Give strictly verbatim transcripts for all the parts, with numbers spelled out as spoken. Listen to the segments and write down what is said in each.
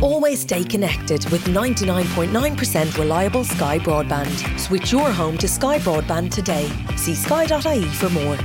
Always stay connected with ninety-nine point nine percent reliable Sky Broadband. Switch your home to Sky Broadband today. See sky dot I E for more.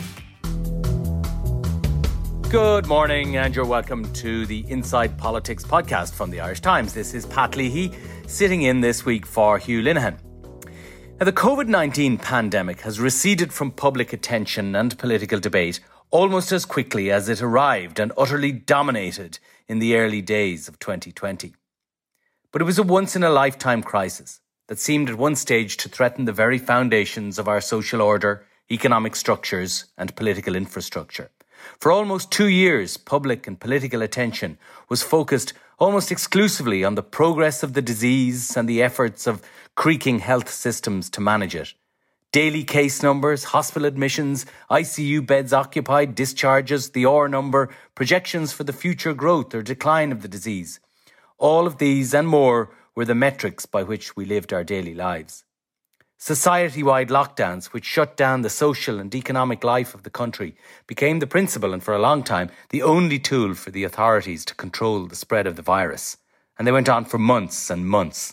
Good morning and you're welcome to the Inside Politics podcast from the Irish Times. This is Pat Leahy sitting in this week for Hugh Linehan. Now, the covid nineteen pandemic has receded from public attention and political debate almost as quickly as it arrived and utterly dominated in the early days of twenty twenty. But it was a once-in-a-lifetime crisis that seemed at one stage to threaten the very foundations of our social order, economic structures and political infrastructure. For almost two years, public and political attention was focused almost exclusively on the progress of the disease and the efforts of creaking health systems to manage it. Daily case numbers, hospital admissions, I C U beds occupied, discharges, the R number, projections for the future growth or decline of the disease. All of these and more were the metrics by which we lived our daily lives. Society-wide lockdowns, which shut down the social and economic life of the country, became the principal and for a long time the only tool for the authorities to control the spread of the virus. And they went on for months and months.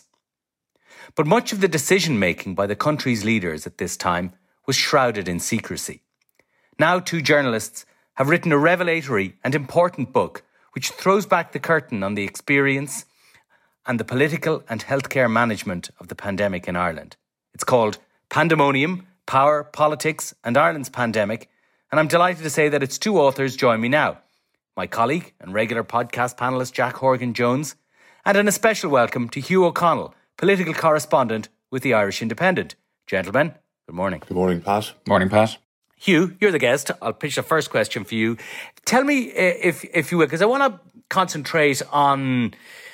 But much of the decision-making by the country's leaders at this time was shrouded in secrecy. Now two journalists have written a revelatory and important book which throws back the curtain on the experience and the political and healthcare management of the pandemic in Ireland. It's called Pandemonium, Power, Politics and Ireland's Pandemic, and I'm delighted to say that its two authors join me now. My colleague and regular podcast panellist Jack Horgan-Jones, and an especial welcome to Hugh O'Connell, political correspondent with the Irish Independent. Gentlemen, good morning. Good morning, Pat. Morning, Pat. Hugh, you're the guest. I'll pitch the first question for you. Tell me, if if you will, because I want to concentrate on,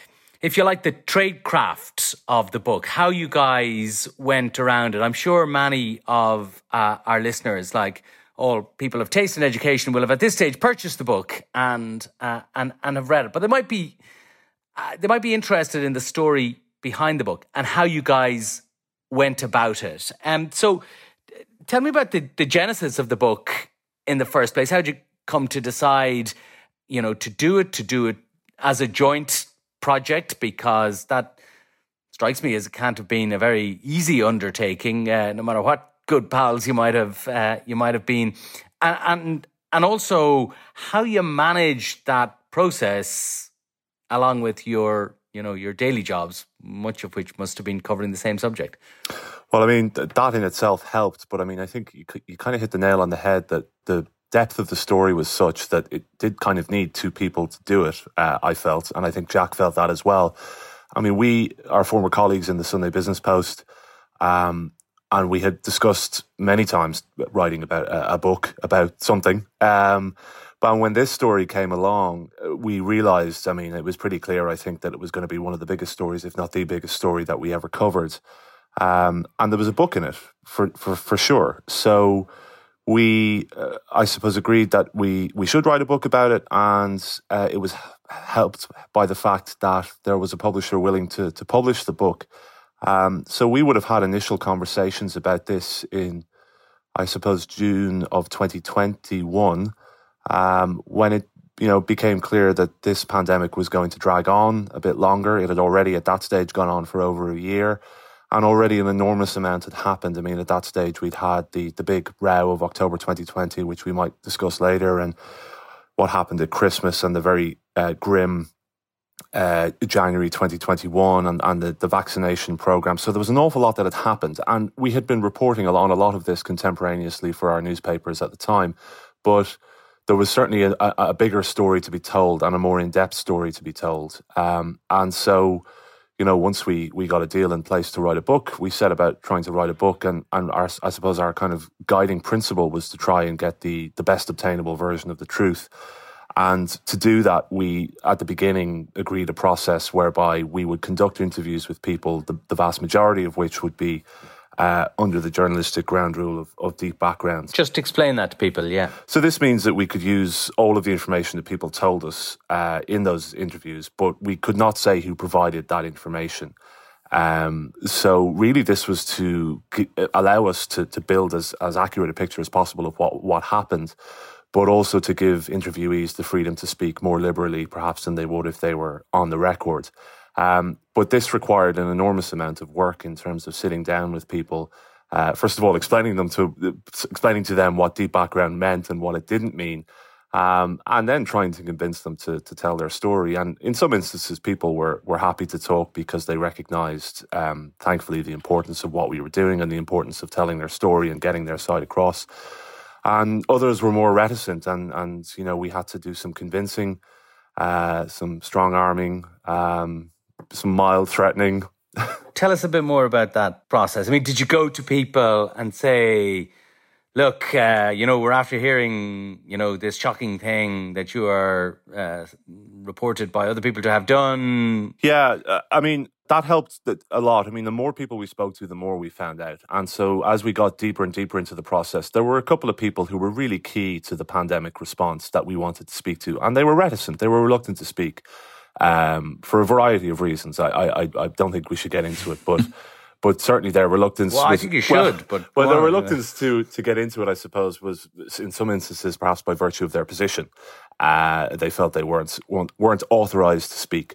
if you like, the trade craft of the book, how you guys went around it. I'm sure many of uh, our listeners, like all people of taste and education, will have at this stage purchased the book and uh, and and have read it. But they might be uh, they might be interested in the story behind the book and how you guys went about it. And um, so tell me about the, the genesis of the book in the first place. How did you come to decide, you know, to do it, to do it as a joint project? Because that strikes me as it can't have been a very easy undertaking, uh, no matter what good pals you might have uh, you might have been. And, and, and also how you managed that process along with your you know, your daily jobs, much of which must have been covering the same subject. Well, I mean, th- that in itself helped, but I mean, I think you, you kind of hit the nail on the head that the depth of the story was such that it did kind of need two people to do it, uh, I felt, and I think Jack felt that as well. I mean, we are former colleagues in the Sunday Business Post, um, and we had discussed many times writing about a, a book about something. Um But when this story came along, we realised, I mean, it was pretty clear, I think, that it was going to be one of the biggest stories, if not the biggest story that we ever covered. Um, and there was a book in it, for for, for sure. So we, uh, I suppose, agreed that we, we should write a book about it. And uh, it was helped by the fact that there was a publisher willing to, to publish the book. Um, so we would have had initial conversations about this in, I suppose, June of twenty twenty-one. Um, when it, you know, became clear that this pandemic was going to drag on a bit longer. It had already at that stage gone on for over a year, and already an enormous amount had happened. I mean, at that stage we'd had the, the big row of October twenty twenty, which we might discuss later, and what happened at Christmas and the very uh, grim uh, January twenty twenty-one and, and the, the vaccination program. So there was an awful lot that had happened, and we had been reporting on a lot of this contemporaneously for our newspapers at the time, but there was certainly a, a bigger story to be told and a more in-depth story to be told. Um, and so, you know, once we, we got a deal in place to write a book, we set about trying to write a book. And, and our, I suppose our kind of guiding principle was to try and get the, the best obtainable version of the truth. And to do that, we, at the beginning, agreed a process whereby we would conduct interviews with people, the, the vast majority of which would be Uh, under the journalistic ground rule of, of deep backgrounds. Just explain that to people, yeah. So this means that we could use all of the information that people told us uh, in those interviews, but we could not say who provided that information. Um, so really this was to allow us to, to build as, as accurate a picture as possible of what, what happened. but also to give interviewees the freedom to speak more liberally, perhaps, than they would if they were on the record. Um, but this required an enormous amount of work in terms of sitting down with people. Uh, first of all, explaining them to explaining to them what deep background meant and what it didn't mean, um, and then trying to convince them to to tell their story. And in some instances, people were were happy to talk because they recognised, um, thankfully, the importance of what we were doing and the importance of telling their story and getting their side across. And others were more reticent, and and you know we had to do some convincing, uh, some strong arming, um, some mild threatening. Tell us a bit more about that process. I mean, did you go to people and say, look, uh, you know, we're after hearing, you know, this shocking thing that you are uh, reported by other people to have done? Yeah, uh, I mean, that helped a lot. I mean, the more people we spoke to, the more we found out. And so as we got deeper and deeper into the process, there were a couple of people who were really key to the pandemic response that we wanted to speak to. And they were reticent. They were reluctant to speak. Um, for a variety of reasons. I, I I don't think we should get into it, but but certainly their reluctance. Well, was, I think you should. Well, but well, their on, reluctance to to get into it, I suppose, was in some instances perhaps by virtue of their position. Uh, they felt they weren't weren't, weren't authorised to speak.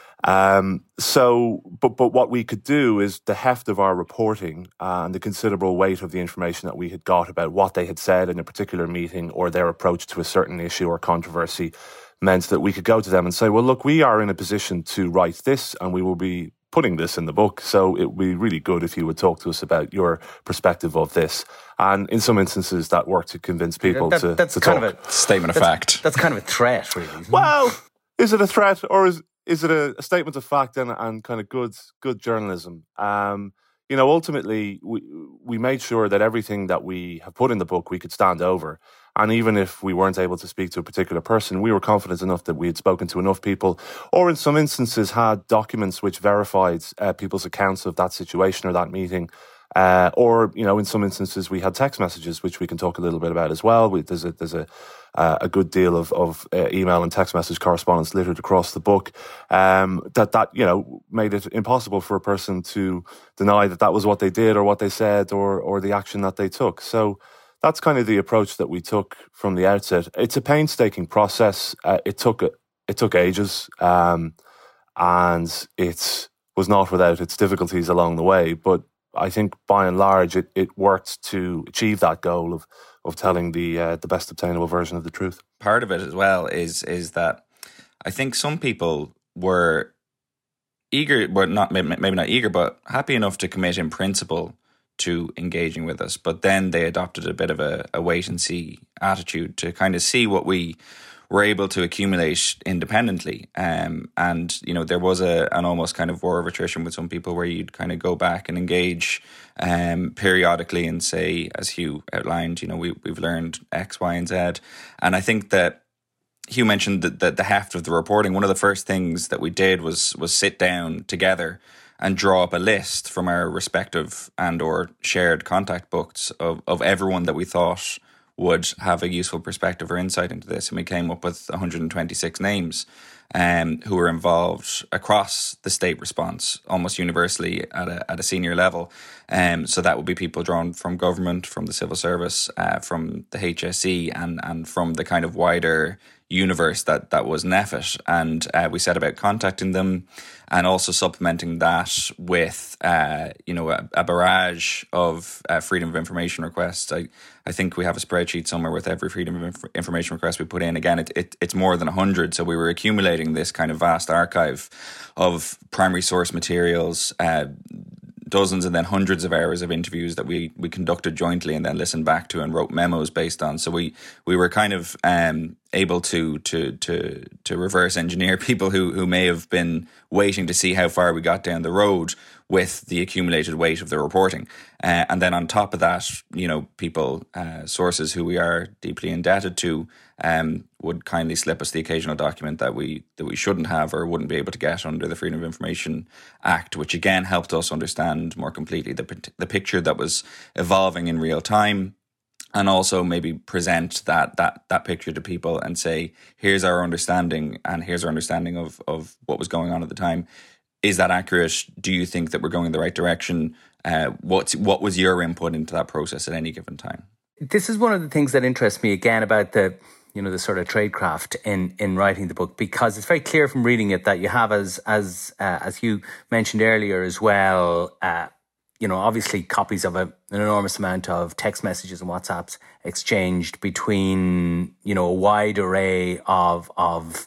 Um, so, but but what we could do is the heft of our reporting uh, and the considerable weight of the information that we had got about what they had said in a particular meeting or their approach to a certain issue or controversy meant that we could go to them and say, well, look, we are in a position to write this and we will be putting this in the book. So it would be really good if you would talk to us about your perspective of this. And in some instances, that worked to convince people that, to, that's to kind talk. Of a statement of that's, fact. That's kind of a threat, really. Isn't well, it? Is it a threat or is is it a, a statement of fact and, and kind of good good journalism? Um, you know, ultimately, we we made sure that everything that we have put in the book we could stand over. And even if we weren't able to speak to a particular person, we were confident enough that we had spoken to enough people, or in some instances had documents which verified uh, people's accounts of that situation or that meeting. Uh, or, you know, in some instances we had text messages, which we can talk a little bit about as well. We, there's a there's a uh, a good deal of of uh, email and text message correspondence littered across the book. Um, that that you know made it impossible for a person to deny that that was what they did or what they said or or the action that they took. So that's kind of the approach that we took from the outset. It's a painstaking process. Uh, it took it took ages, um, and it was not without its difficulties along the way. But I think by and large, it, it worked to achieve that goal of of telling the uh, the best obtainable version of the truth. Part of it as well is is that I think some people were eager, but not maybe not eager, but happy enough to commit in principle to engaging with us. But then they adopted a bit of a, a wait and see attitude to kind of see what we were able to accumulate independently. Um, and, you know, there was a an almost kind of war of attrition with some people where you'd kind of go back and engage um, periodically and say, as Hugh outlined, you know, we, we've learned X, Y, and Z. And I think that Hugh mentioned that the, the heft of the reporting. One of the first things that we did was was sit down together and draw up a list from our respective and or shared contact books of, of everyone that we thought would have a useful perspective or insight into this. And we came up with one hundred twenty-six names um, who were involved across the state response, almost universally at a at a senior level. Um, so that would be people drawn from government, from the civil service, uh, from the H S E, and and from the kind of wider universe that that was N E F I T. And uh, we set about contacting them and also supplementing that with uh, you know a, a barrage of uh, freedom of information requests. I, I think we have a spreadsheet somewhere with every freedom of inf- information request we put in. Again, it, it it's more than one hundred, so we were accumulating this kind of vast archive of primary source materials, uh, dozens and then hundreds of hours of interviews that we we conducted jointly and then listened back to and wrote memos based on. So we we were kind of um, able to to to to reverse engineer people who who may have been waiting to see how far we got down the road with the accumulated weight of the reporting. Uh, and then on top of that, you know, people, uh, sources who we are deeply indebted to, um, would kindly slip us the occasional document that we that we shouldn't have or wouldn't be able to get under the Freedom of Information Act, which again helped us understand more completely the the picture that was evolving in real time, and also maybe present that that that picture to people and say, here's our understanding and here's our understanding of of what was going on at the time. Is that accurate? Do you think that we're going in the right direction? Uh, what's, what was your input into that process at any given time? This is one of the things that interests me again about the, you know, the sort of tradecraft in, in writing the book, because it's very clear from reading it that you have, as as uh, as you mentioned earlier as well, uh, you know, obviously copies of a, an enormous amount of text messages and WhatsApps exchanged between, you know, a wide array of of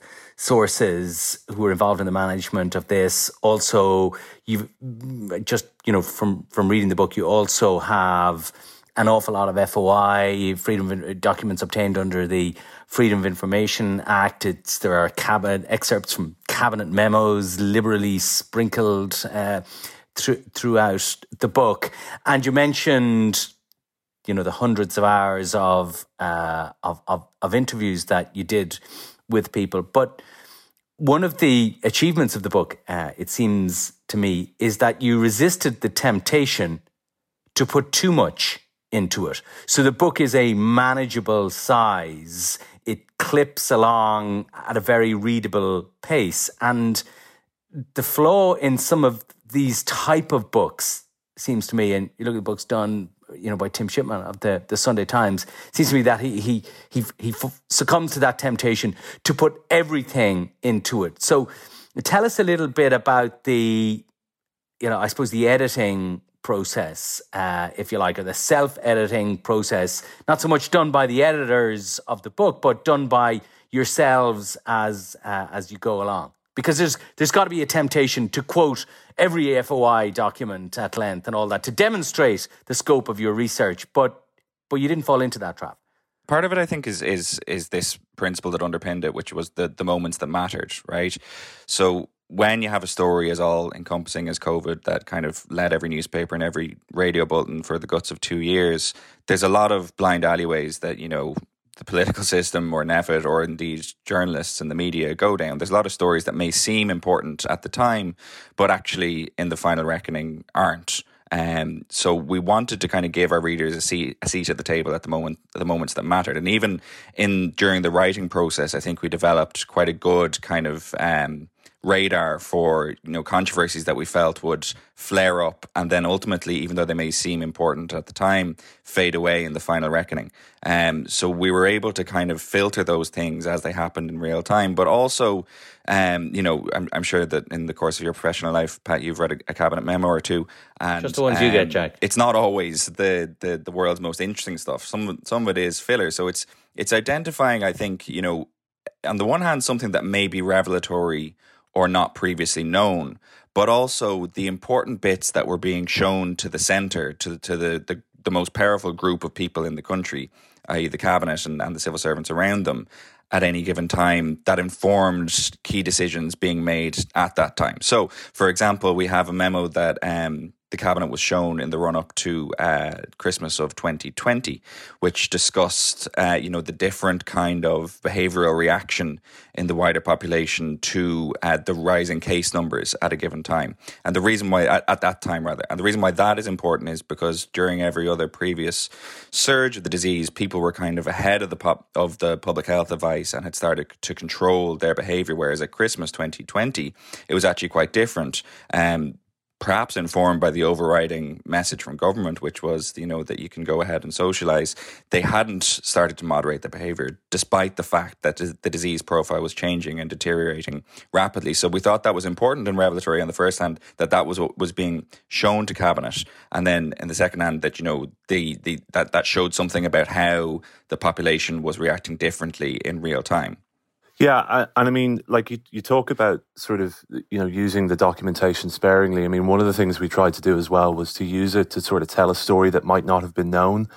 sources who were involved in the management of this. Also, you've just, you know, from from reading the book, you also have an awful lot of F O I, freedom of documents obtained under the Freedom of Information Act. It's, there are cabinet excerpts from cabinet memos liberally sprinkled uh, th- throughout the book. And you mentioned, you know, the hundreds of hours of, uh, of, of, of interviews that you did with people. But one of the achievements of the book, uh, it seems to me, is that you resisted the temptation to put too much into it. So the book is a manageable size. It clips along at a very readable pace. And the flaw in some of these type of books seems to me, and you look at the books done, you know, by Tim Shipman of the, the Sunday Times, seems to me that he he he he succumbs to that temptation to put everything into it. So tell us a little bit about the, you know, I suppose the editing process, uh, if you like, or the self-editing process, not so much done by the editors of the book, but done by yourselves as uh, as you go along. Because there's there's got to be a temptation to quote every F O I document at length and all that to demonstrate the scope of your research, but but you didn't fall into that trap. Part of it, I think, is is is this principle that underpinned it, which was the the moments that mattered, right? So when you have a story as all-encompassing as COVID that kind of led every newspaper and every radio bulletin for the guts of two years, there's a lot of blind alleyways that, you know, the political system or Neffet or indeed journalists and the media go down. There's a lot of stories that may seem important at the time, but actually in the final reckoning aren't. Um, so we wanted to kind of give our readers a seat, a seat at the table at the moment, the moments that mattered. And even in during the writing process, I think we developed quite a good kind of um, radar for, you know, controversies that we felt would flare up and then ultimately, even though they may seem important at the time, fade away in the final reckoning. Um, so we were able to kind of filter those things as they happened in real time. But also, um, you know, I'm, I'm sure that in the course of your professional life, Pat, you've read a, a cabinet memo or two. And, just the ones um, you get, Jack. It's not always the, the, the world's most interesting stuff. Some, some of it is filler. So it's it's identifying, I think, you know, on the one hand, something that may be revelatory or not previously known, but also the important bits that were being shown to the centre, to, to the, the, the most powerful group of people in the country, that is the cabinet and, and the civil servants around them at any given time, that informed key decisions being made at that time. So, for example, we have a memo that um, the cabinet was shown in the run-up to uh, Christmas of twenty twenty, which discussed, uh, you know, the different kind of behavioural reaction in the wider population to uh, the rising case numbers at a given time. And the reason why, at, at that time rather, and the reason why that is important is because during every other previous surge of the disease, people were kind of ahead of the pop, of the public health advice and had started to control their behaviour, whereas at Christmas twenty twenty, it was actually quite different. Um, perhaps informed by the overriding message from government, which was, you know, that you can go ahead and socialise. They hadn't started to moderate the behaviour, despite the fact that the disease profile was changing and deteriorating rapidly. So we thought that was important and revelatory on the first hand, that that was what was being shown to Cabinet. And then in the second hand, that, you know, the, the that, that showed something about how the population was reacting differently in real time. Yeah, and I mean, like you, you talk about sort of, you know, using the documentation sparingly. I mean, one of the things we tried to do as well was to use it to sort of tell a story that might not have been known.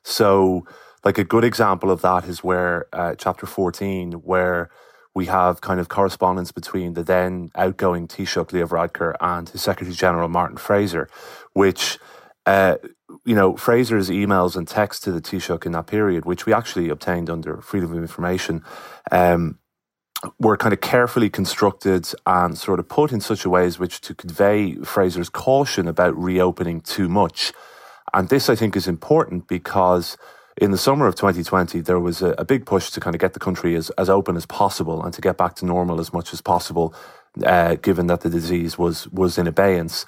So, like a good example of that is where uh, chapter fourteen, where we have kind of correspondence between the then outgoing Taoiseach Leo Varadkar and his Secretary General Martin Fraser, which, uh, you know, Fraser's emails and texts to the Taoiseach in that period, which we actually obtained under Freedom of Information, um, were kind of carefully constructed and sort of put in such a way as which to convey Fraser's caution about reopening too much. And this, I think, is important because in the summer of twenty twenty, there was a, a big push to kind of get the country as, as open as possible and to get back to normal as much as possible, uh, given that the disease was was in abeyance.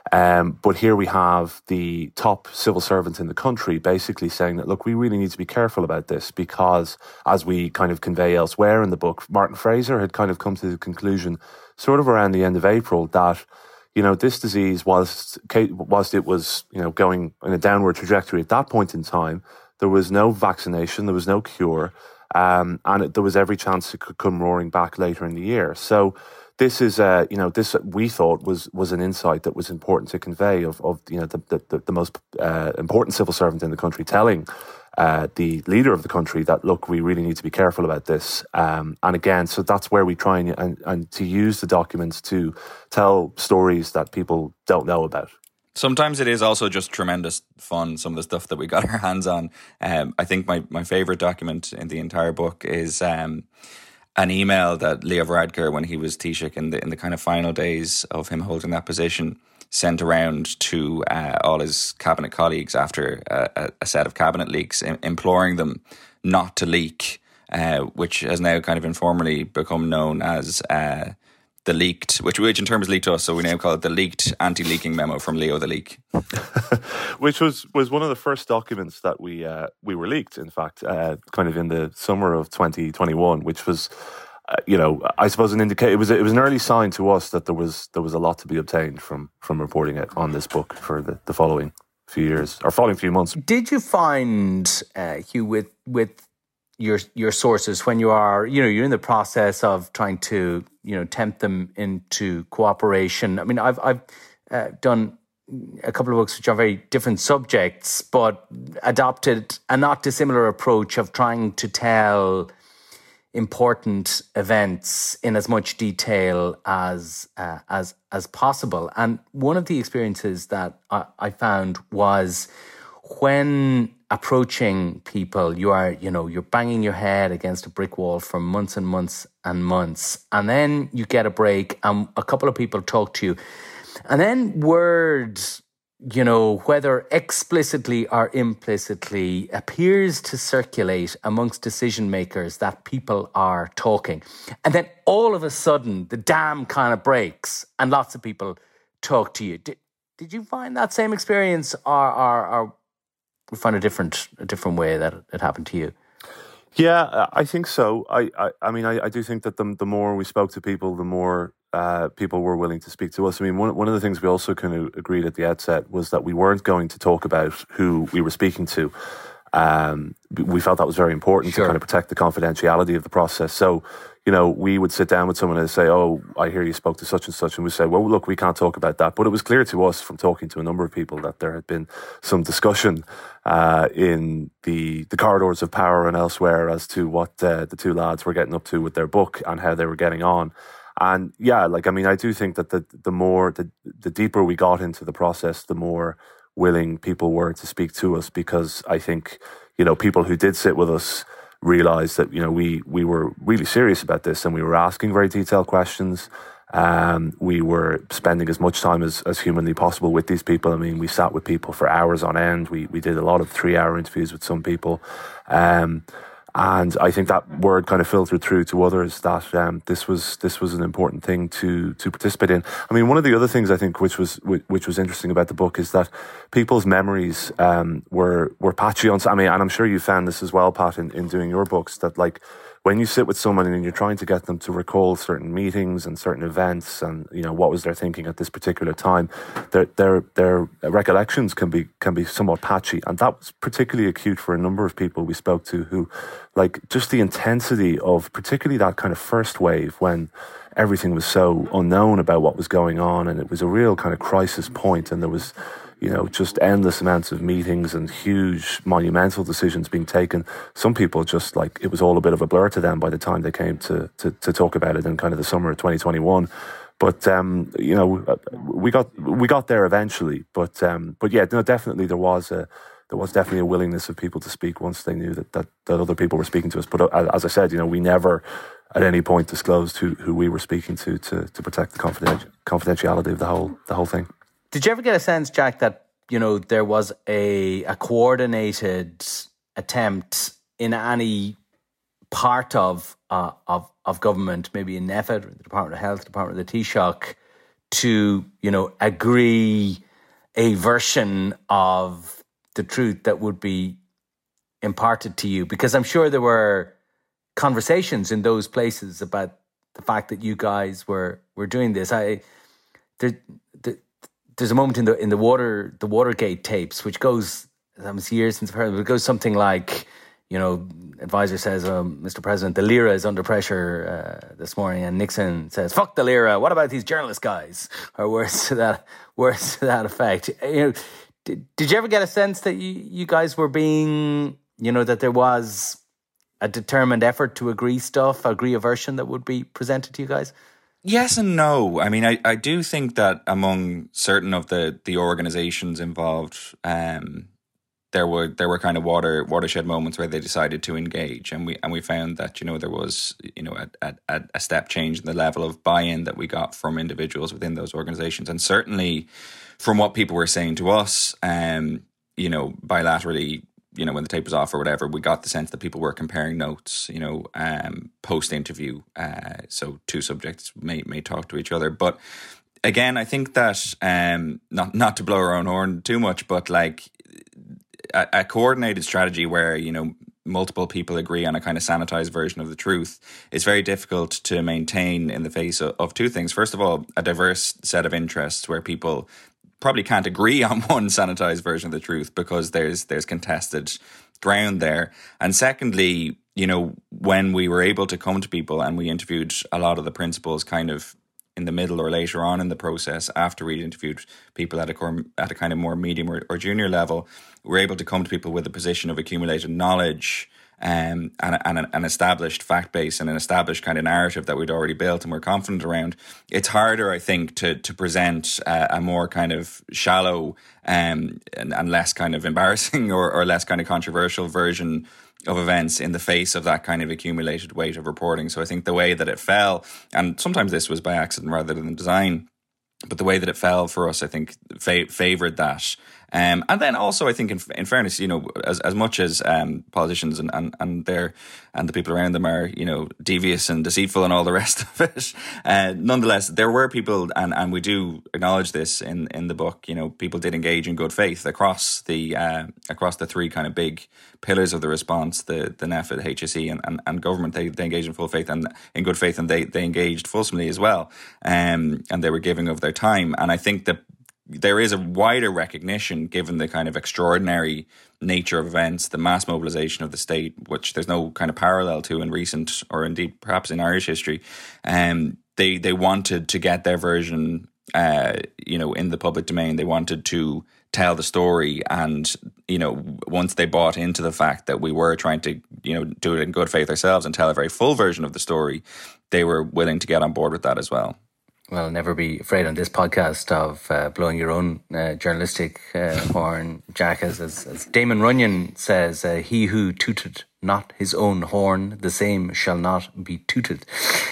Um, but here we have the top civil servant in the country basically saying that, look, we really need to be careful about this because, as we kind of convey elsewhere in the book, Martin Fraser had kind of come to the conclusion sort of around the end of April that, you know, this disease, whilst, whilst it was, you know, going in a downward trajectory at that point in time, there was no vaccination, there was no cure, um, and it, there was every chance it could come roaring back later in the year. So this is, uh, you know, this we thought was was an insight that was important to convey of, of you know, the the, the most uh, important civil servant in the country telling uh, the leader of the country that, look, we really need to be careful about this. Um, and again, so that's where we try and, and and to use the documents to tell stories that people don't know about. Sometimes it is also just tremendous fun, some of the stuff that we got our hands on. Um, I think my, my favourite document in the entire book is um, an email that Leo Varadkar, when he was Taoiseach in the, in the kind of final days of him holding that position, sent around to uh, all his cabinet colleagues after a, a set of cabinet leaks, im- imploring them not to leak, uh, which has now kind of informally become known as... Uh, The leaked, which which in terms leaked to us, so we now call it the leaked anti-leaking memo from Leo the Leak, which was, was one of the first documents that we uh, we were leaked. In fact, uh, kind of in the summer of twenty twenty-one, which was, uh, you know, I suppose an indicator. It was it was an early sign to us that there was there was a lot to be obtained from from reporting it on this book for the, the following few years or following few months. Did you find, uh, Hugh, with with your your sources when you are, you know, you're in the process of trying to, you know, tempt them into cooperation? I mean, I've I've uh, done a couple of books which are very different subjects, but adopted a not dissimilar approach of trying to tell important events in as much detail as uh, as as possible. And one of the experiences that I, I found was when approaching people, you are, you know, you're banging your head against a brick wall for months and months and months. And then you get a break and a couple of people talk to you. And then words, you know, whether explicitly or implicitly, appears to circulate amongst decision makers that people are talking. And then all of a sudden, the dam kind of breaks and lots of people talk to you. Did, did you find that same experience, or, or, or we find a different a different way that it happened to you? Yeah, I think so. I, I, I mean, I, I do think that the the more we spoke to people, the more uh, people were willing to speak to us. I mean, one one of the things we also kind of agreed at the outset was that we weren't going to talk about who we were speaking to. Um, we felt that was very important sure. to kind of protect the confidentiality of the process. So, you know, we would sit down with someone and say, oh, I hear you spoke to such and such. And we say, well, look, we can't talk about that. But it was clear to us from talking to a number of people that there had been some discussion uh, in the the corridors of power and elsewhere as to what uh, the two lads were getting up to with their book and how they were getting on. And yeah, like, I mean, I do think that the, the more, the, the deeper we got into the process, the more willing people were to speak to us, because I think, you know, people who did sit with us realized that, you know, we we were really serious about this and we were asking very detailed questions. Um, we were spending as much time as, as humanly possible with these people. I mean, we sat with people for hours on end. We we did a lot of three-hour interviews with some people. Um, and I think that word kind of filtered through to others that um, this was this was an important thing to to participate in. I mean, one of the other things I think which was which was interesting about the book is that people's memories um, were were patchy on. I mean, and I'm sure you found this as well, Pat, in, in doing your books, that like when you sit with someone and you're trying to get them to recall certain meetings and certain events and, you know, what was their thinking at this particular time, their their their recollections can be can be somewhat patchy. And that was particularly acute for a number of people we spoke to who, like, just the intensity of particularly that kind of first wave when everything was so unknown about what was going on, and it was a real kind of crisis point, and there was, you know, just endless amounts of meetings and huge monumental decisions being taken. Some people just, like, it was all a bit of a blur to them by the time they came to to, to talk about it in kind of the summer of twenty twenty-one. But um, you know, we got we got there eventually. But um, but yeah, no, definitely there was a there was definitely a willingness of people to speak once they knew that that, that other people were speaking to us. But uh, as I said, you know, we never at any point disclosed who, who we were speaking to to to protect the confidenti- confidentiality of the whole the whole thing. Did you ever get a sense, Jack, that, you know, there was a a coordinated attempt in any part of uh, of of government, maybe in NPHET, or the Department of Health, Department of the Taoiseach, to, you know, agree a version of the truth that would be imparted to you? Because I'm sure there were conversations in those places about the fact that you guys were were doing this. I there, there there's a moment in the in the water the Watergate tapes which goes, that was years since I've heard it, it goes something like, you know, advisor says, um, Mister President, the lira is under pressure uh, this morning, and Nixon says, "Fuck the lira. What about these journalist guys?" Or words to that words to that effect. You know, did, did you ever get a sense that you, you guys were being, you know, that there was a determined effort to agree stuff, agree a version that would be presented to you guys? Yes and no. I mean, I, I do think that among certain of the, the organizations involved, um, there were there were kind of water watershed moments where they decided to engage, and we and we found that, you know, there was, you know, a, a, a step change in the level of buy-in that we got from individuals within those organizations, and certainly from what people were saying to us, um, you know, bilaterally. You know, when the tape was off or whatever, we got the sense that people were comparing notes, you know, um, post-interview. Uh, so two subjects may may talk to each other. But again, I think that, um, not not to blow our own horn too much, but like a, a coordinated strategy where, you know, multiple people agree on a kind of sanitized version of the truth is very difficult to maintain in the face of, of two things. First of all, a diverse set of interests where people probably can't agree on one sanitized version of the truth because there's there's contested ground there. And secondly, you know, when we were able to come to people and we interviewed a lot of the principals kind of in the middle or later on in the process, after we interviewed people at a core, at a kind of more medium or, or junior level, we were able to come to people with a position of accumulated knowledge, Um, and, and an established fact base and an established kind of narrative that we'd already built and we're confident around. It's harder, I think, to to present a, a more kind of shallow um, and, and less kind of embarrassing or, or less kind of controversial version of events in the face of that kind of accumulated weight of reporting. So I think the way that it fell, and sometimes this was by accident rather than design, but the way that it fell for us, I think, fa- favoured that. Um, and then also, I think, in, in fairness, you know, as as much as um, politicians and, and, and their and the people around them are, you know, devious and deceitful and all the rest of it, uh, nonetheless, there were people, and, and we do acknowledge this in, in the book, you know, people did engage in good faith across the uh, across the three kind of big pillars of the response, the the N E F, the H S E and, and, and government. They, they engaged in full faith and in good faith, and they, they engaged fulsomely as well. Um, and they were giving of their time. And I think that there is a wider recognition, given the kind of extraordinary nature of events, the mass mobilization of the state, which there's no kind of parallel to in recent or indeed perhaps in Irish history. Um, they they wanted to get their version, uh, you know, in the public domain. They wanted to tell the story, and you know, once they bought into the fact that we were trying to, you know, do it in good faith ourselves and tell a very full version of the story, they were willing to get on board with that as well. Well, never be afraid on this podcast of uh, blowing your own uh, journalistic uh, horn, Jack. As, as, as Damon Runyon says, uh, he who tooted not his own horn, the same shall not be tooted.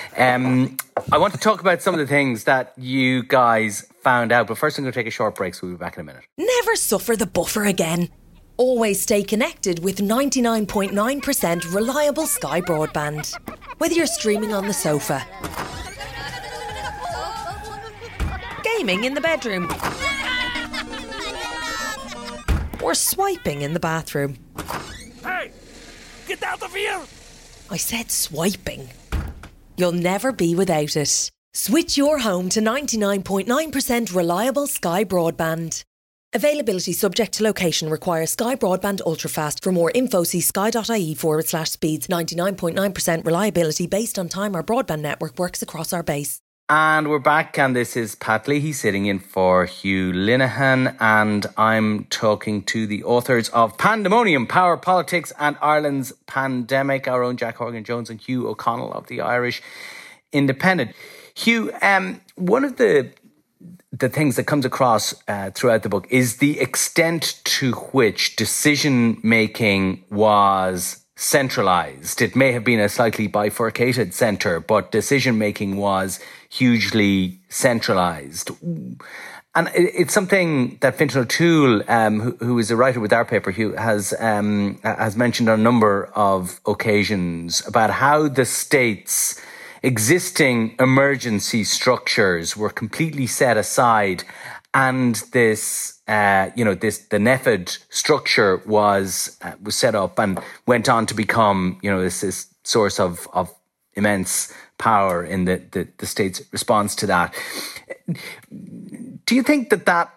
Um, I want to talk about some of the things that you guys found out, but first I'm going to take a short break, so we'll be back in a minute. Never suffer the buffer again. Always stay connected with ninety-nine point nine percent reliable Sky Broadband. Whether you're streaming on the sofa, gaming in the bedroom, or swiping in the bathroom. Hey, get out of here! I said swiping. You'll never be without it. Switch your home to ninety-nine point nine percent reliable Sky Broadband. Availability subject to location. Requires Sky Broadband Ultrafast. For more info, see sky.ie forward slash speeds. ninety-nine point nine percent reliability based on time our broadband network works across our base. And we're back, and this is Pat Leahy sitting in for Hugh Linehan, and I'm talking to the authors of Pandemonium, Power, Politics and Ireland's Pandemic, our own Jack Horgan-Jones and Hugh O'Connell of the Irish Independent. Hugh, um, one of the the things that comes across uh, throughout the book is the extent to which decision-making was centralised. It may have been a slightly bifurcated centre, but decision-making was hugely centralised. And it's something that Fintan O'Toole, um, who, who is a writer with our paper, Hugh, has um, has mentioned on a number of occasions about how the state's existing emergency structures were completely set aside, and this, uh, you know, this the NPHET structure was uh, was set up and went on to become, you know, this, this source of of immense power in the, the the state's response to that. Do you think that that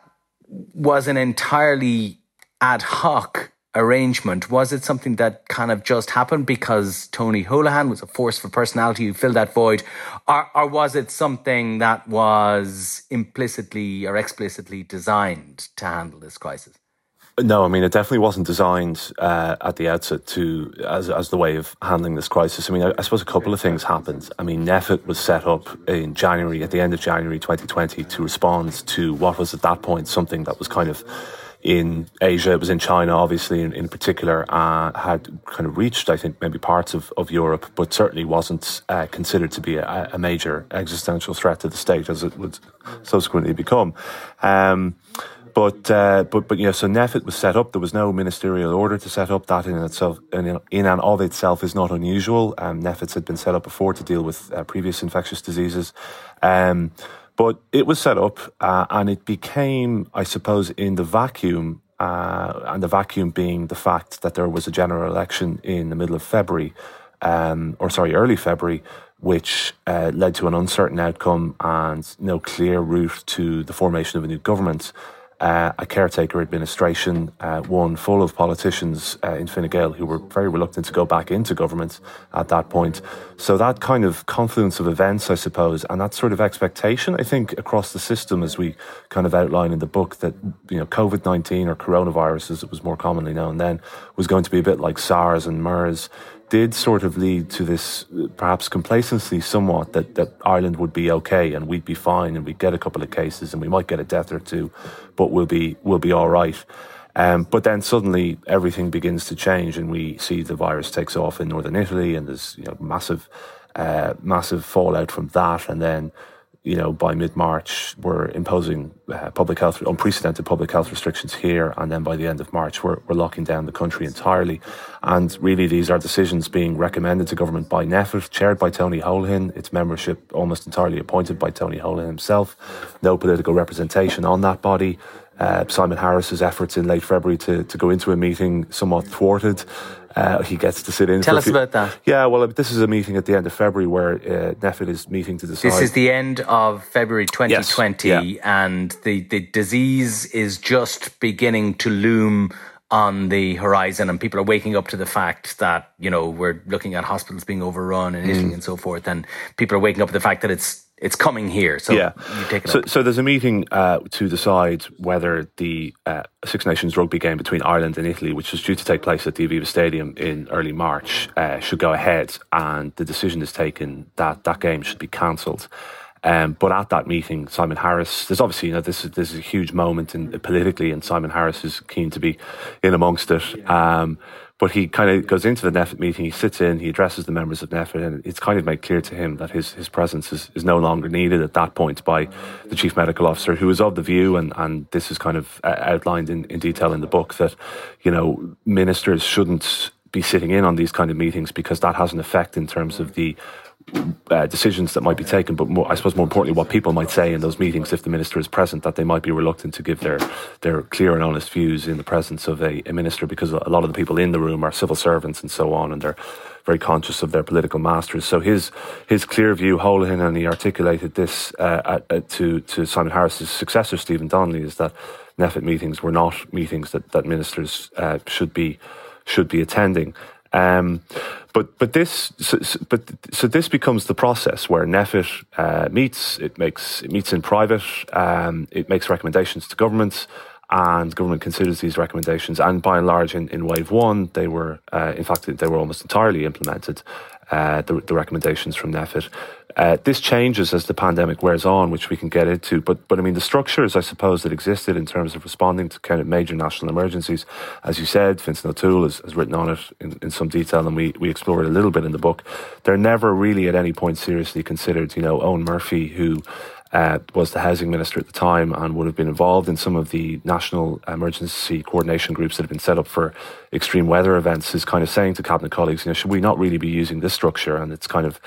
was an entirely ad hoc arrangement? Was it something that kind of just happened because Tony Holohan was a forceful personality who filled that void? Or, or was it something that was implicitly or explicitly designed to handle this crisis? No, I mean, it definitely wasn't designed uh, at the outset to as as the way of handling this crisis. I mean, I, I suppose a couple of things happened. I mean, NPHET was set up in January, at the end of January twenty twenty, to respond to what was at that point something that was kind of in Asia. It was in China, obviously, in, in particular, uh, had kind of reached, I think, maybe parts of, of Europe, but certainly wasn't uh, considered to be a, a major existential threat to the state, as it would subsequently become. Um, But, uh, but, but, you know, so NPHET was set up. There was no ministerial order to set up. That in itself, in, in and of itself, is not unusual. Um, NPHETs had been set up before to deal with uh, previous infectious diseases. Um, but it was set up, uh, and it became, I suppose, in the vacuum, uh, and the vacuum being the fact that there was a general election in the middle of February, um, or sorry, early February, which uh, led to an uncertain outcome and no clear route to the formation of a new government. Uh, a caretaker administration, uh, one full of politicians uh, in Fine Gael who were very reluctant to go back into government at that point. So that kind of confluence of events, I suppose, and that sort of expectation, I think, across the system, as we kind of outline in the book, that, you know, COVID nineteen, or coronavirus as it was more commonly known then, was going to be a bit like SARS and MERS, did sort of lead to this perhaps complacency somewhat that, that Ireland would be okay and we'd be fine and we'd get a couple of cases and we might get a death or two, but we'll be we'll be all right. Um, but then suddenly everything begins to change and we see the virus takes off in northern Italy, and there's, you know, massive uh, massive fallout from that. And then, you know, by mid-March, we're imposing uh, public health, unprecedented public health restrictions here. And then by the end of March, we're, we're locking down the country entirely. And really, these are decisions being recommended to government by NPHET, chaired by Tony Holohan, its membership almost entirely appointed by Tony Holohan himself. No political representation on that body. Uh, Simon Harris's efforts in late February to, to go into a meeting somewhat thwarted. Uh, he gets to sit in. Tell for us few, about that. Yeah, well, this is a meeting at the end of February where uh, NPHET is meeting to decide. This is the end of February twenty twenty, yes, yeah. And the, the disease is just beginning to loom on the horizon, and people are waking up to the fact that, you know, we're looking at hospitals being overrun in Italy mm. and so forth, and people are waking up to the fact that it's It's coming here, so yeah. you take it so, up. So there's a meeting uh, to decide whether the uh, Six Nations rugby game between Ireland and Italy, which was due to take place at the Aviva Stadium in early March, uh, should go ahead, and the decision is taken that that game should be cancelled. Um, but at that meeting, Simon Harris, there's obviously, you know, this is this is a huge moment in, politically, and Simon Harris is keen to be in amongst it. Um, But he kind of goes into the NPHET meeting, he sits in, he addresses the members of NPHET, and it's kind of made clear to him that his, his presence is, is no longer needed at that point by the Chief Medical Officer, who is of the view, and, and this is kind of outlined in, in detail in the book, that, you know, ministers shouldn't be sitting in on these kind of meetings because that has an effect in terms of the Uh, decisions that might be taken, but more, I suppose more importantly, what people might say in those meetings if the minister is present, that they might be reluctant to give their, their clear and honest views in the presence of a, a minister, because a lot of the people in the room are civil servants and so on, and they're very conscious of their political masters. So his his clear view, Holohan, and he articulated this uh, at, at, to, to Simon Harris's successor, Stephen Donnelly, is that NPHET meetings were not meetings that, that ministers uh, should be should be attending. Um, but but this so, so, but so this becomes the process where NPHET uh, meets. It makes it meets in private. Um, it makes recommendations to governments, and government considers these recommendations. And by and large, in, in wave one, they were uh, in fact they were almost entirely implemented. Uh, the, the recommendations from NPHET. Uh, this changes as the pandemic wears on, which we can get into. But, but I mean, the structures, I suppose, that existed in terms of responding to kind of major national emergencies, as you said, Vincent O'Toole has, has written on it in, in some detail, and we, we explore it a little bit in the book. They're never really at any point seriously considered. You know, Owen Murphy, who uh, was the housing minister at the time and would have been involved in some of the national emergency coordination groups that have been set up for extreme weather events, is kind of saying to cabinet colleagues, you know, should we not really be using this structure? And it's kind of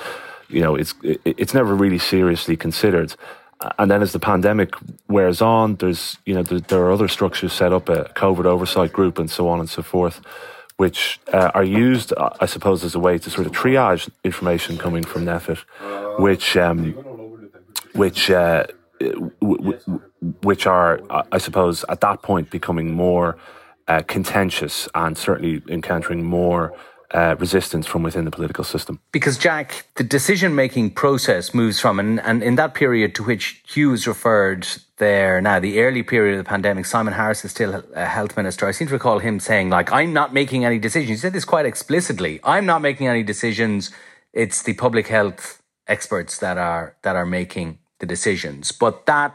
you know, it's it, it's never really seriously considered. And then as the pandemic wears on, there's, you know, there, there are other structures set up, a COVID oversight group and so on and so forth, which uh, are used, I suppose, as a way to sort of triage information coming from NPHET, which, um, which, uh, w- w- which are, I suppose, at that point becoming more uh, contentious and certainly encountering more Uh, resistance from within the political system. Because, Jack, the decision-making process moves from, and, and in that period to which Hugh was referred there now, the early period of the pandemic, Simon Harris is still a health minister. I seem to recall him saying, like, I'm not making any decisions. He said this quite explicitly. I'm not making any decisions. It's the public health experts that are that are making the decisions. But that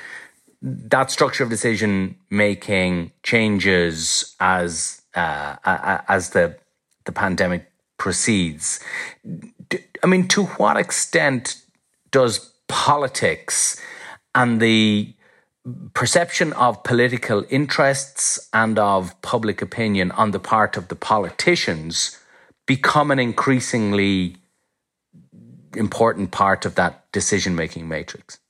that structure of decision-making changes as uh, as the the pandemic proceeds. I mean, to what extent does politics and the perception of political interests and of public opinion on the part of the politicians become an increasingly important part of that decision-making matrix?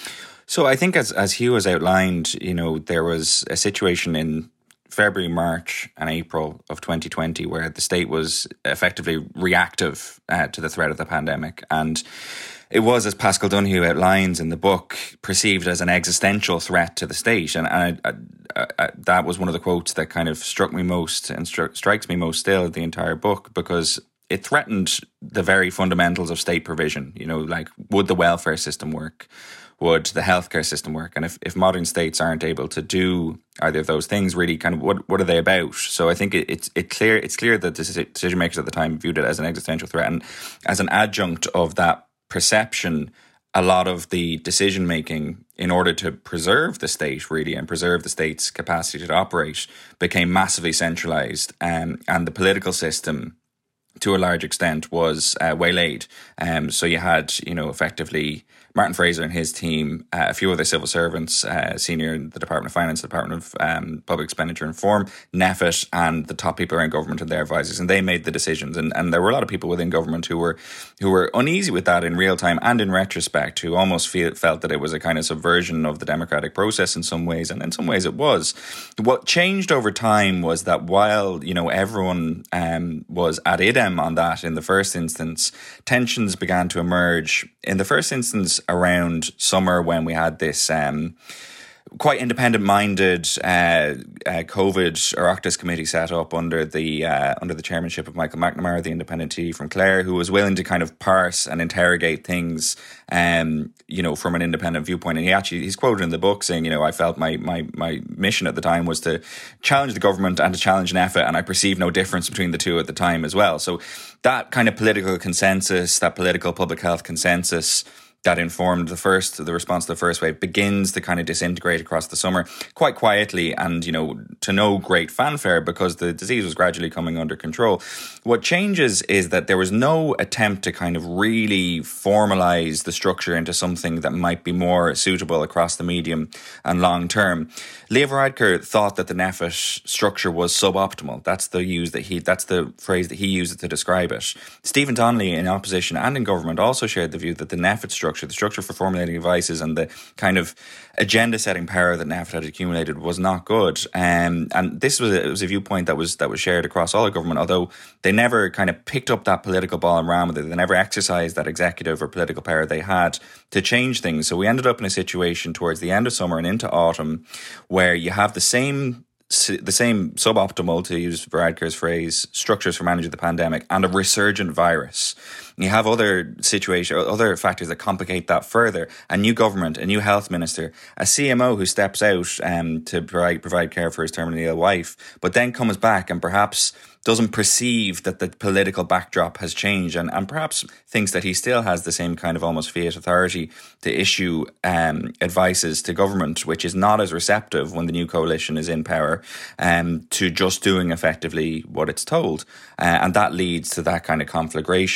So I think as, as Hugh has outlined, you know, there was a situation in February, March and April of twenty twenty where the state was effectively reactive uh, to the threat of the pandemic. And it was, as Paschal Donohoe outlines in the book, perceived as an existential threat to the state. And, and I, I, I, that was one of the quotes that kind of struck me most and stri- strikes me most still of the entire book, because it threatened the very fundamentals of state provision. You know, like, would the welfare system work? Would the healthcare system work? And if, if modern states aren't able to do either of those things, really, kind of what what are they about? So I think it, it's it clear it's clear that the decision makers at the time viewed it as an existential threat, and as an adjunct of that perception, a lot of the decision making in order to preserve the state, really, and preserve the state's capacity to operate, became massively centralized, um, and the political system, to a large extent, was uh, waylaid. Um, so you had, you know, effectively Martin Fraser and his team, uh, a few other civil servants, uh, senior in the Department of Finance, the Department of um, Public Expenditure and Reform, NPHET, and the top people around government and their advisors, and they made the decisions. And, and there were a lot of people within government who were who were uneasy with that in real time and in retrospect, who almost feel, felt that it was a kind of subversion of the democratic process in some ways, and in some ways it was. What changed over time was that while, you know, everyone um, was ad idem on that in the first instance, tensions began to emerge in the first instance around summer, when we had this um, quite independent-minded uh, uh, COVID Oireachtas committee set up under the uh, under the chairmanship of Michael McNamara, the independent T D from Clare, who was willing to kind of parse and interrogate things, um, you know, from an independent viewpoint. And he actually he's quoted in the book saying, you know, I felt my my my mission at the time was to challenge the government and to challenge NPHET, and I perceived no difference between the two at the time as well. So that kind of political consensus, that political public health consensus that informed the first, the response to the first wave, begins to kind of disintegrate across the summer quite quietly, and, you know, to no great fanfare, because the disease was gradually coming under control. What changes is that there was no attempt to kind of really formalize the structure into something that might be more suitable across the medium and long term. Leo Varadkar thought that the NPHET structure was suboptimal. That's the use that he, that's the phrase that he used to describe it. Stephen Donnelly, in opposition and in government, also shared the view that the NPHET structure, the structure for formulating advices and the kind of agenda-setting power that NPHET had accumulated, was not good. Um, and this was a, it was a viewpoint that was that was shared across all of government, although they never kind of picked up that political ball and ran with it. They never exercised that executive or political power they had to change things. So we ended up in a situation towards the end of summer and into autumn where you have the same the same suboptimal, to use Varadkar's phrase, structures for managing the pandemic, and a resurgent virus. You have other situations, other factors that complicate that further. A new government, a new health minister, a C M O who steps out um, to provide, provide care for his terminally ill wife, but then comes back and perhaps doesn't perceive that the political backdrop has changed, and, and perhaps thinks that he still has the same kind of almost fiat authority to issue um, advices to government, which is not as receptive when the new coalition is in power, um, to just doing effectively what it's told. Uh, and that leads to that kind of conflagration at October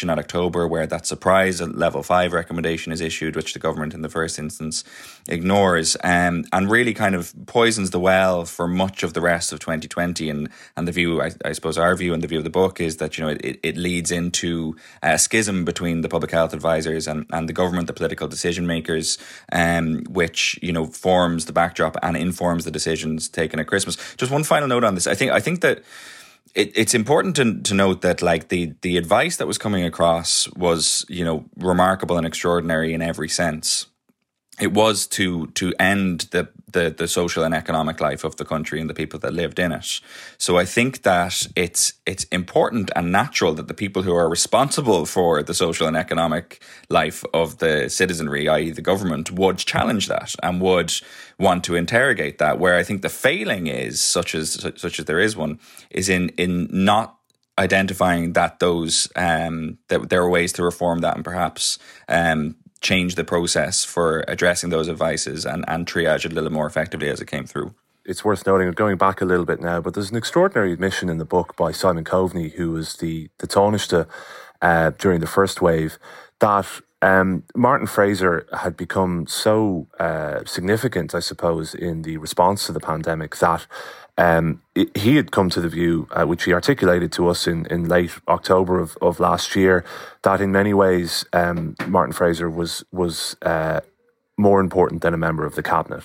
October, where that surprise level five recommendation is issued, which the government in the first instance ignores, um, and really kind of poisons the well for much of the rest of twenty twenty. And, and the view, I, I suppose our view and the view of the book is that, you know, it, it leads into a schism between the public health advisors and, and the government, the political decision makers, um, which, you know, forms the backdrop and informs the decisions taken at Christmas. Just one final note on this. I think, I think that It, it's important to to note that, like, the the advice that was coming across was, you know, remarkable and extraordinary in every sense. It was to to end the, the the social and economic life of the country and the people that lived in it. So I think that it's it's important and natural that the people who are responsible for the social and economic life of the citizenry, that is the government, would challenge that and would want to interrogate that. Where I think the failing is, such as such as there is one, is in in not identifying that those um that there are ways to reform that and perhaps um change the process for addressing those advices and, and triage it a little more effectively as it came through. It's worth noting, going back a little bit now, but there's an extraordinary admission in the book by Simon Coveney, who was the, the Taoiseach uh, during the first wave, that um, Martin Fraser had become so uh, significant, I suppose, in the response to the pandemic that Um, it, he had come to the view, uh, which he articulated to us in, in late October of, of last year, that in many ways um, Martin Fraser was was uh, more important than a member of the cabinet,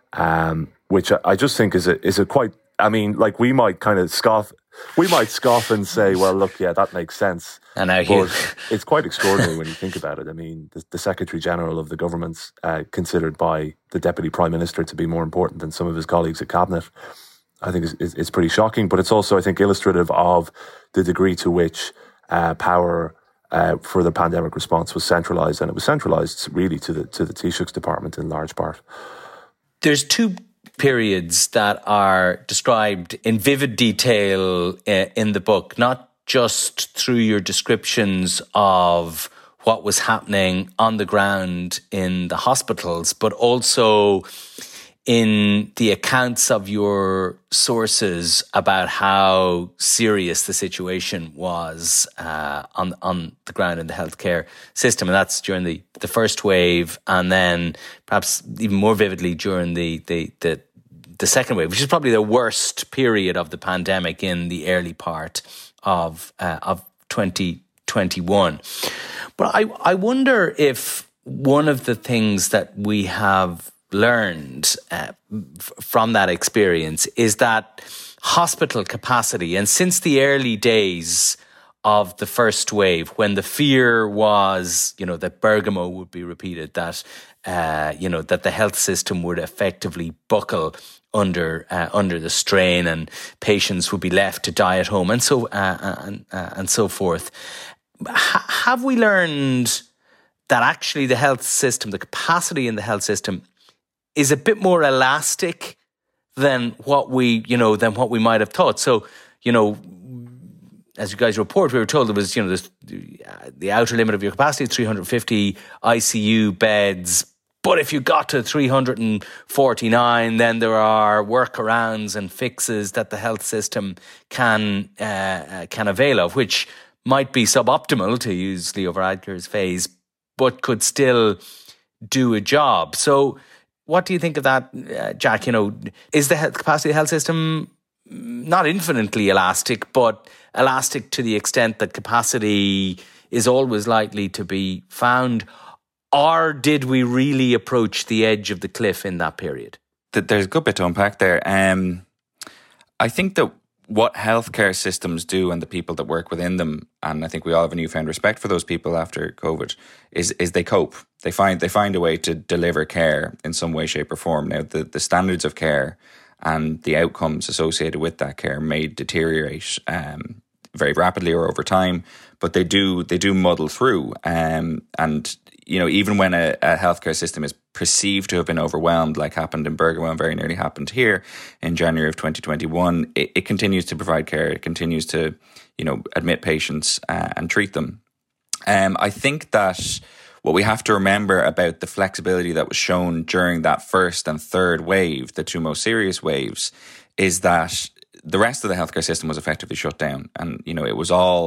um, which I, I just think is a is a quite. I mean, like we might kind of scoff, we might scoff and say, well, look, yeah, that makes sense. And now but it's quite extraordinary when you think about it. I mean, the, the Secretary General of the government's uh, considered by the Deputy Prime Minister to be more important than some of his colleagues at cabinet. I think it's, it's pretty shocking, but it's also, I think, illustrative of the degree to which uh, power uh, for the pandemic response was centralised, and it was centralised really to the to the Taoiseach's department in large part. There's two periods that are described in vivid detail uh, in the book, not just through your descriptions of what was happening on the ground in the hospitals, but also in the accounts of your sources about how serious the situation was uh, on on the ground in the healthcare system. And that's during the, the first wave, and then perhaps even more vividly during the, the, the, the second wave, which is probably the worst period of the pandemic in the early part of uh, of twenty twenty-one. But I, I wonder if one of the things that we have learned uh, f- from that experience is that hospital capacity, and since the early days of the first wave, when the fear was, you know, that Bergamo would be repeated, that uh, you know, that the health system would effectively buckle under uh, under the strain, and patients would be left to die at home, and so uh, and uh, and so forth. H- have we learned that actually the health system, the capacity in the health system, is a bit more elastic than what we, you know, than what we might have thought? So, you know, as you guys report, we were told there was, you know, this, the outer limit of your capacity is three hundred fifty I C U beds. But if you got to three hundred forty-nine, then there are workarounds and fixes that the health system can uh, can avail of, which might be suboptimal, to use Leo Varadkar's phrase, but could still do a job. So what do you think of that, uh, Jack? You know, is the health, capacity of the health system not infinitely elastic, but elastic to the extent that capacity is always likely to be found? Or did we really approach the edge of the cliff in that period? There's a good bit to unpack there. Um, I think that what healthcare systems do and the people that work within them, and I think we all have a newfound respect for those people after COVID, is is they cope. They find they find a way to deliver care in some way, shape or form. Now, the, the standards of care and the outcomes associated with that care may deteriorate um, very rapidly or over time, but they do they do muddle through. Um, and you know, even when a, a healthcare system is perceived to have been overwhelmed, like happened in Bergamo and very nearly happened here in January of twenty twenty-one, it, it continues to provide care. It continues to, you know, admit patients uh, and treat them. Um, I think that what we have to remember about the flexibility that was shown during that first and third wave, the two most serious waves, is that the rest of the healthcare system was effectively shut down. And, you know, it was all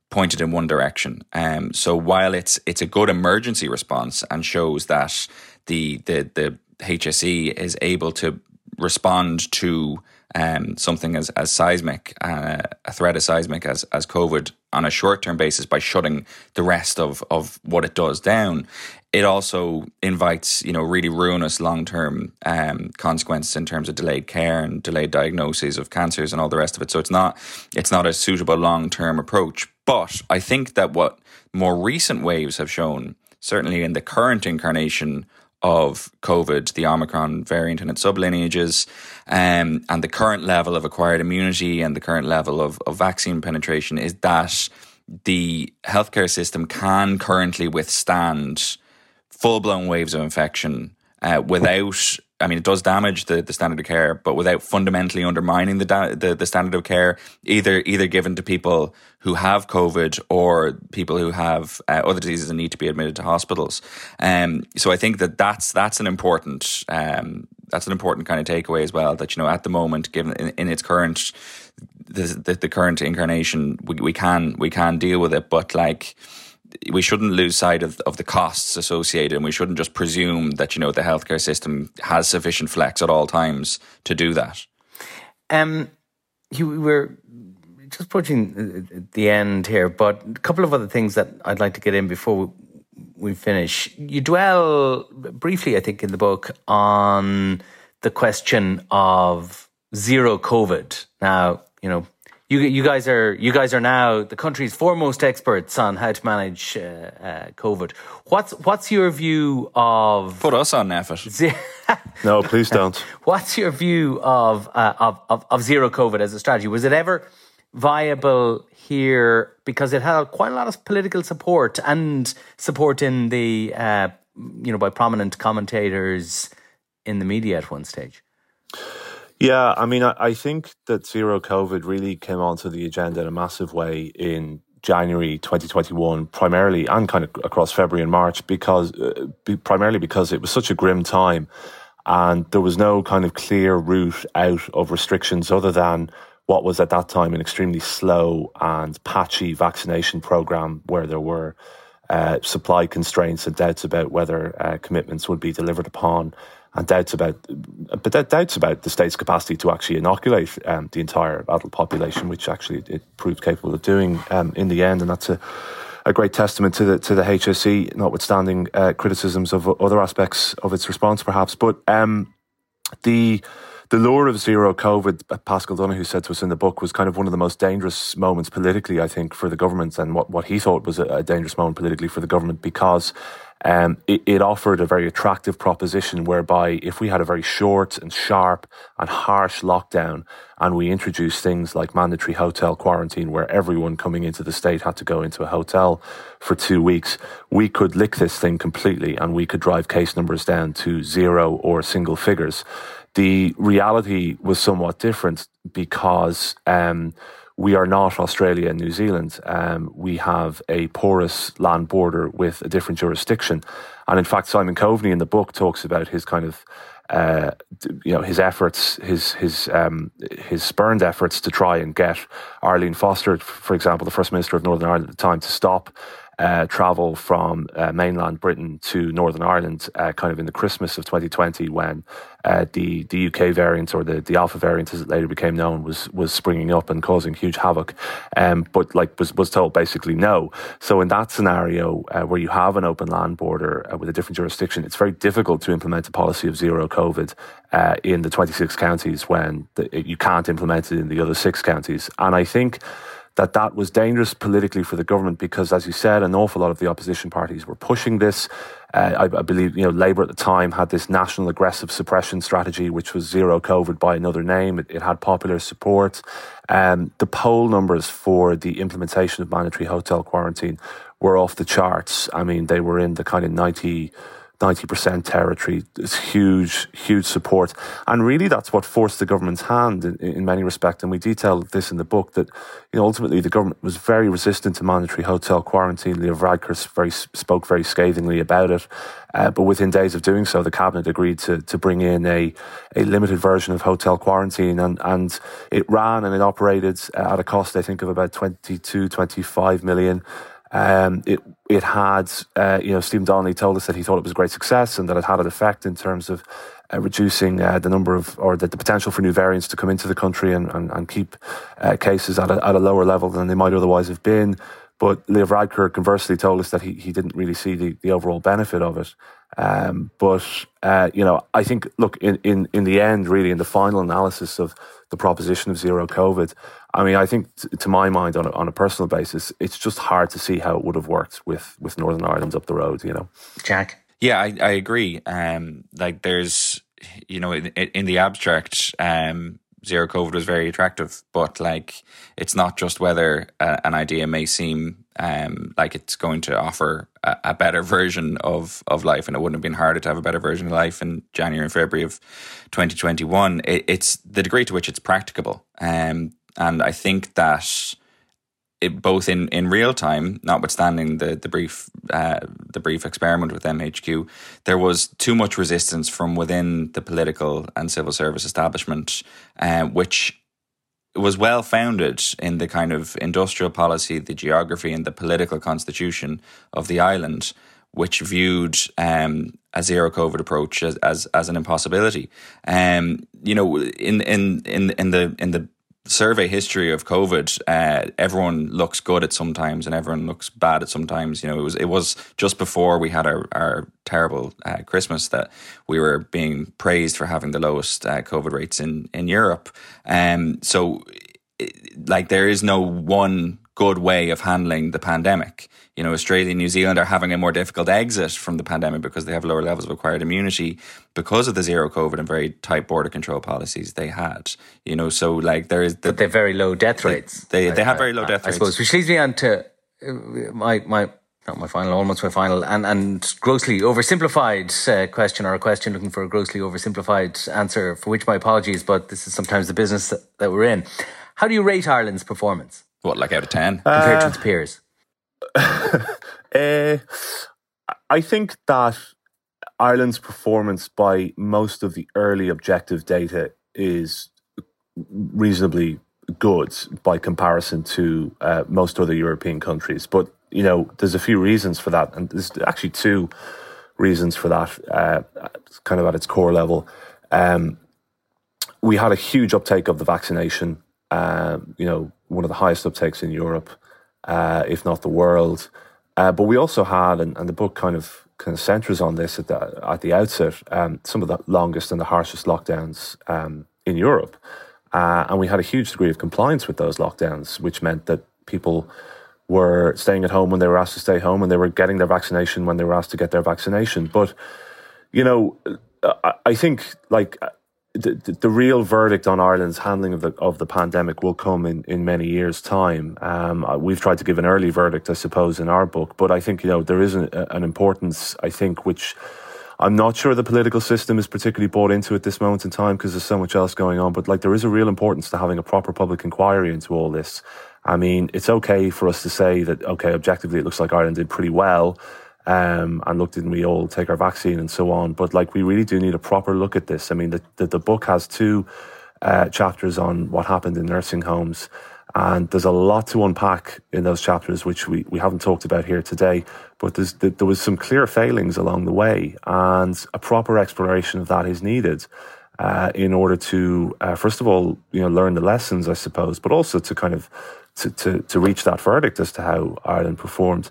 pointed in one direction. Um, so while it's it's a good emergency response and shows that the the the H S E is able to respond to um, something as as seismic, uh, a threat as seismic as as COVID on a short term basis by shutting the rest of of what it does down, it also invites, you know, really ruinous long-term um, consequences in terms of delayed care and delayed diagnoses of cancers and all the rest of it. So it's not it's not a suitable long-term approach. But I think that what more recent waves have shown, certainly in the current incarnation of COVID, the Omicron variant and its sublineages, um, and the current level of acquired immunity and the current level of, of vaccine penetration, is that the healthcare system can currently withstand full-blown waves of infection uh, without, I mean, it does damage the, the standard of care, but without fundamentally undermining the, da- the the standard of care, either either given to people who have COVID or people who have uh, other diseases and need to be admitted to hospitals. Um, so I think that that's that's an important um, that's an important kind of takeaway as well. That, you know, at the moment, given in, in its current the, the the current incarnation, we, we can we can deal with it, but like, we shouldn't lose sight of, of the costs associated, and we shouldn't just presume that, you know, the healthcare system has sufficient flex at all times to do that. Um, you were just approaching the end here, but a couple of other things that I'd like to get in before we finish. You dwell briefly, I think, in the book on the question of zero COVID. Now, you know, You you guys are you guys are now the country's foremost experts on how to manage uh, uh, COVID. What's what's your view of put us on Neffet? No, please don't. What's your view of, uh, of of of zero COVID as a strategy? Was it ever viable here? Because it had quite a lot of political support and support in the uh, you know by prominent commentators in the media at one stage. Yeah, I mean, I, I think that zero COVID really came onto the agenda in a massive way in January twenty twenty-one, primarily, and kind of across February and March, because uh, be, primarily because it was such a grim time, and there was no kind of clear route out of restrictions other than what was at that time an extremely slow and patchy vaccination program, where there were uh, supply constraints and doubts about whether uh, commitments would be delivered upon, and doubts about, but doubts about the state's capacity to actually inoculate um, the entire adult population, which actually it proved capable of doing um, in the end, and that's a, a great testament to the to the H S E, notwithstanding uh, criticisms of other aspects of its response, perhaps. But um, the the lure of zero COVID, Paschal Donohoe said to us in the book, was kind of one of the most dangerous moments politically, I think, for the government, and what, what he thought was a, a dangerous moment politically for the government, because Um, it, it offered a very attractive proposition whereby if we had a very short and sharp and harsh lockdown, and we introduced things like mandatory hotel quarantine, where everyone coming into the state had to go into a hotel for two weeks, we could lick this thing completely and we could drive case numbers down to zero or single figures. The reality was somewhat different because um, we are not Australia and New Zealand. Um, we have a porous land border with a different jurisdiction. And in fact, Simon Coveney in the book talks about his kind of, uh, you know, his efforts, his his um, his spurned efforts to try and get Arlene Foster, for example, the First Minister of Northern Ireland at the time, to stop Uh, travel from uh, mainland Britain to Northern Ireland, uh, kind of in the Christmas of twenty twenty, when uh, the the U K variant, or the, the Alpha variant as it later became known, was was springing up and causing huge havoc. Um, but like was was told basically no. So in that scenario, uh, where you have an open land border uh, with a different jurisdiction, it's very difficult to implement a policy of zero COVID uh, in the twenty-six counties when the, you can't implement it in the other six counties. And I think that that was dangerous politically for the government because, as you said, an awful lot of the opposition parties were pushing this. Uh, I, I believe, you know, Labour at the time had this national aggressive suppression strategy, which was zero COVID by another name. It, it had popular support. Um, the poll numbers for the implementation of mandatory hotel quarantine were off the charts. I mean, they were in the kind of ninety ninety percent territory. It's huge, huge support. And really that's what forced the government's hand in, in many respects. And we detail this in the book that, you know, ultimately the government was very resistant to mandatory hotel quarantine. Leo Varadkar very, spoke very scathingly about it. Uh, but within days of doing so, the cabinet agreed to to bring in a, a limited version of hotel quarantine. And, and it ran and it operated at a cost, I think, of about twenty-two, twenty-five million. Um, it it had, uh, you know, Stephen Donnelly told us that he thought it was a great success and that it had an effect in terms of uh, reducing uh, the number of, or the, the potential for new variants to come into the country and, and, and keep uh, cases at a, at a lower level than they might otherwise have been. But Leo Varadkar conversely told us that he, he didn't really see the, the overall benefit of it. Um, but, uh, you know, I think, look, in, in, in the end, really, in the final analysis of the proposition of zero COVID, I mean, I think, t- to my mind, on a, on a personal basis, it's just hard to see how it would have worked with, with Northern Ireland up the road, you know. Jack? Yeah, I, I agree. Um, like, there's, you know, in, in the abstract, um, zero COVID was very attractive, but like, it's not just whether uh, an idea may seem um, like it's going to offer a, a better version of, of life, and it wouldn't have been harder to have a better version of life in January and February of twenty twenty-one. It, it's the degree to which it's practicable. Um, and I think that it, both in, in real time, notwithstanding the the brief uh, the brief experiment with M H Q, there was too much resistance from within the political and civil service establishment, uh, which was well founded in the kind of industrial policy, the geography, and the political constitution of the island, which viewed um, a zero COVID approach as as, as an impossibility. Um, you know, in in in in the in the survey history of COVID, uh, everyone looks good at sometimes and everyone looks bad at sometimes. You know, it was it was just before we had our, our terrible uh, Christmas that we were being praised for having the lowest uh, COVID rates in, in Europe. Um, so, it, like, there is no one good way of handling the pandemic. You know, Australia and New Zealand are having a more difficult exit from the pandemic because they have lower levels of acquired immunity because of the zero COVID and very tight border control policies they had. You know, so like there is... The, but they have very low death rates. They, they, I, they have I, very low I, death I rates. I suppose, which leads me on to my... my not my final, almost my final, and, and grossly oversimplified uh, question, or a question looking for a grossly oversimplified answer, for which my apologies, but this is sometimes the business that, that we're in. How do you rate Ireland's performance? What, like out of ten? Compared Uh, to its peers? uh, I think that Ireland's performance by most of the early objective data is reasonably good by comparison to uh, most other European countries. But, you know, there's a few reasons for that. And there's actually two reasons for that, uh, kind of at its core level. Um, we had a huge uptake of the vaccination, uh, you know, one of the highest uptakes in Europe, uh, if not the world. Uh, but we also had, and, and the book kind of kind of centres on this at the, at the outset, um, some of the longest and the harshest lockdowns um, in Europe. Uh, and we had a huge degree of compliance with those lockdowns, which meant that people were staying at home when they were asked to stay home, and they were getting their vaccination when they were asked to get their vaccination. But, you know, I, I think, like, the, the, the real verdict on Ireland's handling of the of the pandemic will come in, in many years' time. Um, we've tried to give an early verdict, I suppose, in our book. But I think, you know, there is an, an importance, I think, which I'm not sure the political system is particularly bought into at this moment in time because there's so much else going on. But, like, there is a real importance to having a proper public inquiry into all this. I mean, it's okay for us to say that, okay, objectively, it looks like Ireland did pretty well. Um, and look, didn't we all take our vaccine and so on? But, like, we really do need a proper look at this. I mean, the, the, the book has two uh, chapters on what happened in nursing homes. And there's a lot to unpack in those chapters, which we, we haven't talked about here today. But there's, there was some clear failings along the way. And a proper exploration of that is needed uh, in order to, uh, first of all, you know, learn the lessons, I suppose, but also to kind of to, to, to reach that verdict as to how Ireland performed.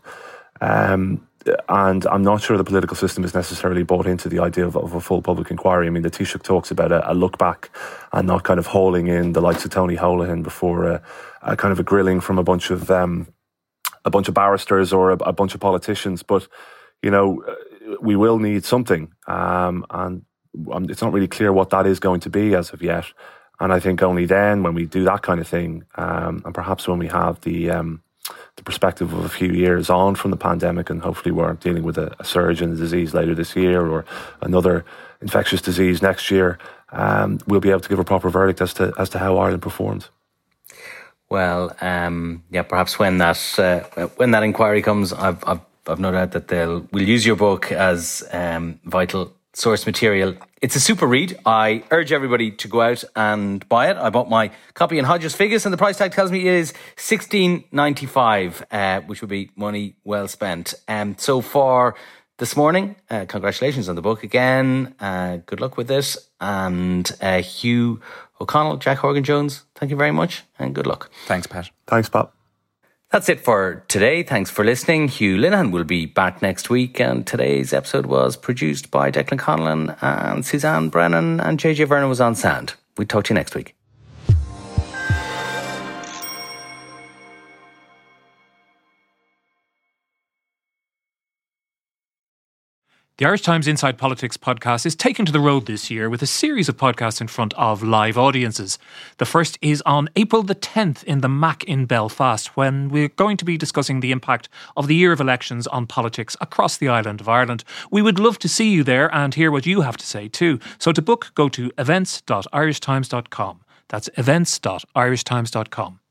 Um, and I'm not sure the political system is necessarily bought into the idea of, of a full public inquiry. I mean, the Taoiseach talks about a, a look back and not kind of hauling in the likes of Tony Holohan before a, a kind of a grilling from a bunch of um, a bunch of barristers or a, a bunch of politicians. But, you know, we will need something. Um, and it's not really clear what that is going to be as of yet. And I think only then, when we do that kind of thing, um, and perhaps when we have the um, the perspective of a few years on from the pandemic, and hopefully we're dealing with a, a surge in the disease later this year or another infectious disease next year, um, we'll be able to give a proper verdict as to as to how Ireland performed. Well, um, yeah, perhaps when that uh, when that inquiry comes, I've, I've I've no doubt that they'll will use your book as um, vital source material. It's a super read. I urge everybody to go out and buy it. I bought my copy in Hodges Figgis, and the price tag tells me it is sixteen ninety-five, uh, which would be money well spent. Um, so for this morning, uh, congratulations on the book again. Uh, good luck with this. And uh, Hugh O'Connell, Jack Horgan-Jones, thank you very much and good luck. Thanks, Pat. Thanks, Pat. That's it for today. Thanks for listening. Hugh Linehan will be back next week, and today's episode was produced by Declan Conlon and Suzanne Brennan, and J J Vernon was on sound. We'll talk to you next week. The Irish Times Inside Politics podcast is taken to the road this year with a series of podcasts in front of live audiences. The first is on April the tenth in the Mac in Belfast, when we're going to be discussing the impact of the year of elections on politics across the island of Ireland. We would love to see you there and hear what you have to say too. So to book, go to events dot irish times dot com. That's events dot irish times dot com.